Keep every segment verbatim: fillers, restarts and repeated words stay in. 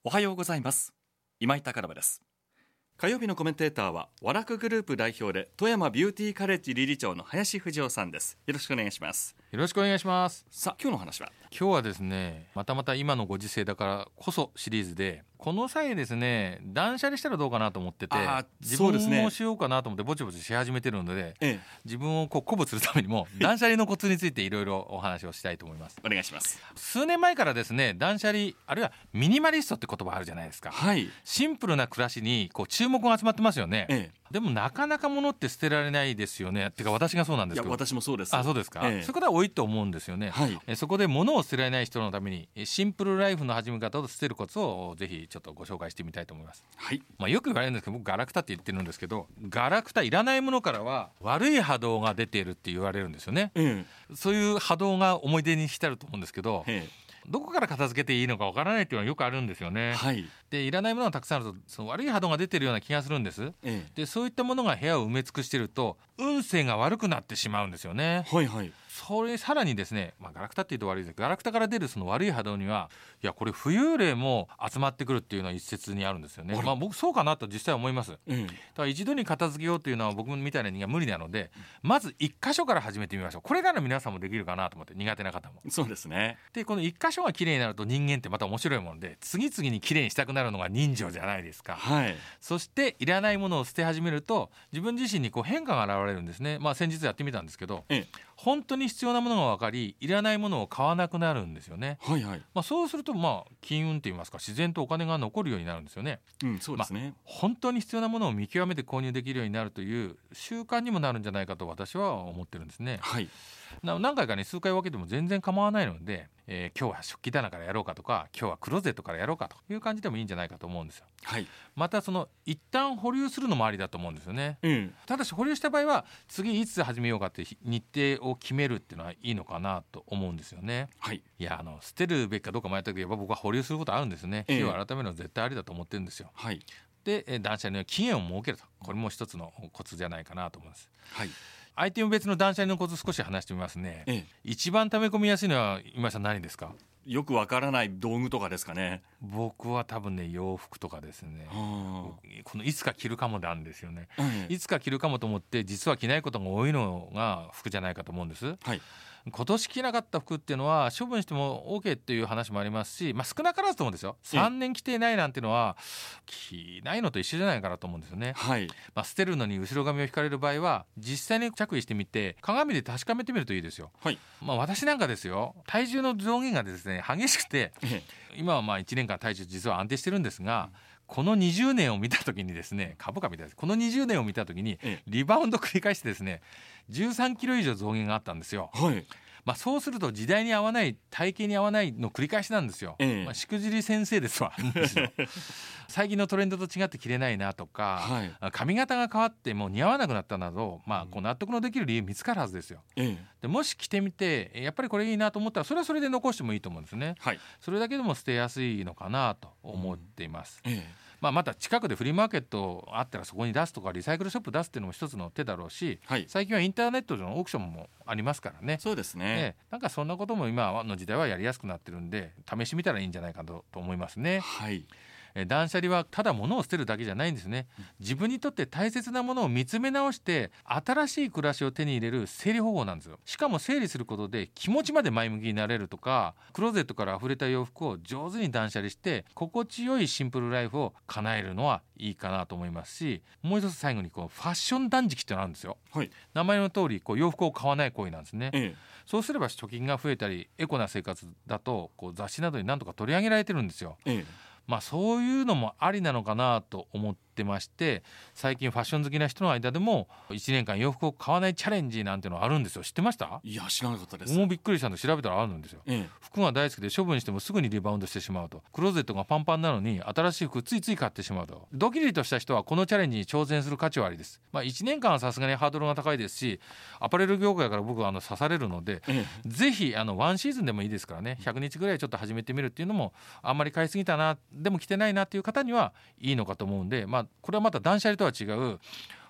おはようございます。今井貴信です。火曜日のコメンテーターはワラクグループ代表で富山ビューティーカレッジ理事長の林藤夫さんです。よろしくお願いします。 よろしくお願いします。 さあ、今日の話は今日はですね、またまた今のご時世だからこそシリーズで、この際ですね、断捨離したらどうかなと思ってて、自分もしようかなと思ってぼちぼちし始めてるので、ええ、自分をこう鼓舞するためにも断捨離のコツについていろいろお話をしたいと思います。 お願いします。 数年前からですね、断捨離あるいはミニマリストって言葉あるじゃないですか、 はい、 シンプルな暮らしにこう注目が集まってますよね、ええ、でもなかなか物って捨てられないですよね。ってか私がそうなんですけど。 いや私もそうです。 あ、そうですか、ええ、そういうことは多いと思うんですよね、はい、えそこで物を捨てられない人のためにシンプルライフの始め方を捨てるコツをぜひちょっとご紹介してみたいと思います、はい。まあ、よく言われるんですけど、僕ガラクタって言ってるんですけど、ガラクタいらないものからは悪い波動が出ているって言われるんですよね、ええ、そういう波動が思い出に浸ると思うんですけど、ええ、どこから片付けていいのかわからないっていうのはよくあるんですよね、はい、でいらないものがたくさんあるとその悪い波動が出てるような気がするんです、ええ、でそういったものが部屋を埋め尽くしていると運勢が悪くなってしまうんですよね、はいはい。それさらにですね、まあ、ガラクタって言うと悪いですけど、ガラクタから出るその悪い波動にはいやこれ浮遊霊も集まってくるっていうのは一説にあるんですよね。まあ、僕そうかなと実際思います、うん、だから一度に片付けようというのは僕みたいな人間は無理なので、まず一箇所から始めてみましょう。これなら皆さんもできるかなと思って、苦手な方も。 そうですね。 でこの一箇所が綺麗になると人間ってまた面白いもので、次々に綺麗にしたくなるのが人情じゃないですか、はい、そしていらないものを捨て始めると自分自身にこう変化が現れるんですね。まあ、先日やってみたんですけど、ええ、本当に必要なものが分かりいらないものを買わなくなるんですよね、はいはい。まあ、そうするとまあ金運といいますか自然とお金が残るようになるんですよね、うん、そうですね。まあ、本当に必要なものを見極めて購入できるようになるという習慣にもなるんじゃないかと私は思ってるんですね、はい。何回かね数回分けても全然構わないので、えー、今日は食器棚からやろうかとか今日はクローゼットからやろうかという感じでもいいんじゃないかと思うんですよ、はい。またその一旦保留するのもありだと思うんですよね、うん、ただし保留した場合は次いつ始めようかって日程を決めるっていうのはいいのかなと思うんですよね、はい。いやあの捨てるべきかどうか迷った時は僕は保留することあるんですね。日を改めるのは絶対ありだと思ってるんですよ、はい。で断捨離の期限を設けると、これも一つのコツじゃないかなと思います、はい。アイテム別の断捨離のコツ少し話してみますね、ええ、一番溜め込みやすいのは今井さん何ですか？ よくわからない道具とかですかね。 僕は多分ね洋服とかですね。このいつか着るかもなんですよね、ええ、いつか着るかもと思って実は着ないことが多いのが服じゃないかと思うんです、はい。今年着なかった服っていうのは処分しても OK っていう話もありますし、まあ、少なからずと思うんですよ。さんねん着ていないなんていうのは着ないのと一緒じゃないかなと思うんですよね、はい。まあ、捨てるのに後ろ髪を引かれる場合は実際に着衣してみて鏡で確かめてみるといいですよ、はい。まあ、私なんかですよ、体重の増減がですね激しくて、今はまあいちねんかん体重実は安定してるんですが、このにじゅうねんを見たときにですね、株価みたいです。このにじゅうねんを見たときにリバウンド繰り返してですねじゅうさんキロ以上増減があったんですよ、はい。まあ、そうすると時代に合わない体型に合わないの繰り返しなんですよ、ええ。まあ、しくじり先生ですわ最近のトレンドと違って着れないなとか、はい、髪型が変わってもう似合わなくなったなど、まあ、こう納得のできる理由見つかるはずですよ、ええ。でもし着てみてやっぱりこれいいなと思ったらそれはそれで残してもいいと思うんですね、はい。それだけでも捨てやすいのかなと思っています、うんええ。まあ、また近くでフリーマーケットあったらそこに出すとかリサイクルショップ出すっていうのも一つの手だろうし、はい、最近はインターネットでのオークションもありますからね。 そうですね、 ね、なんかそんなことも今の時代はやりやすくなってるんで試してみたらいいんじゃないかと思いますね、はい。断捨離はただ物を捨てるだけじゃないんですね。自分にとって大切なものを見つめ直して新しい暮らしを手に入れる整理方法なんですよ。しかも整理することで気持ちまで前向きになれるとか、クローゼットから溢れた洋服を上手に断捨離して心地よいシンプルライフを叶えるのはいいかなと思いますし、もう一つ最後にこうファッション断食ってのがあるんですよ、はい。名前の通りこう洋服を買わない行為なんですね、ええ。そうすれば貯金が増えたりエコな生活だとこう雑誌などに何とか取り上げられてるんですよ、ええ。まあ、そういうのもありなのかなと思ってまして、最近ファッション好きな人の間でもいちねんかん洋服を買わないチャレンジなんてのがあるんですよ。知ってました？ いや知らなかったです。 もうびっくりしたんで調べたらあるんですよ、ええ。服が大好きで処分してもすぐにリバウンドしてしまうと、クローゼットがパンパンなのに新しい服ついつい買ってしまうと。ドキリとした人はこのチャレンジに挑戦する価値はありです、まあ、いちねんかんはさすがにハードルが高いですしアパレル業界から僕はあの刺されるので、ええ、ぜひあのワンシーズンでもいいですからね、ひゃくにちぐらいちょっと始めてみるっていうのも、あんまり買いすぎたなでも着てないなっていう方にはいいのかと思うんで、まあ、これはまた断捨離とは違う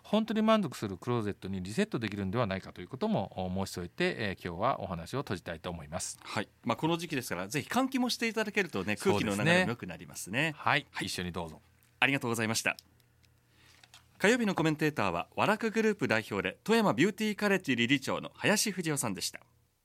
本当に満足するクローゼットにリセットできるんではないかということも申し添えて、えー、今日はお話を閉じたいと思います。 はい、まあ、この時期ですからぜひ換気もしていただけるとね、空気の流れも良くなりますね。 はい、はい、一緒にどうぞ。 ありがとうございました。火曜日のコメンテーターはワラクグループ代表で富山ビューティーカレッジ理事長の林藤夫さんでした。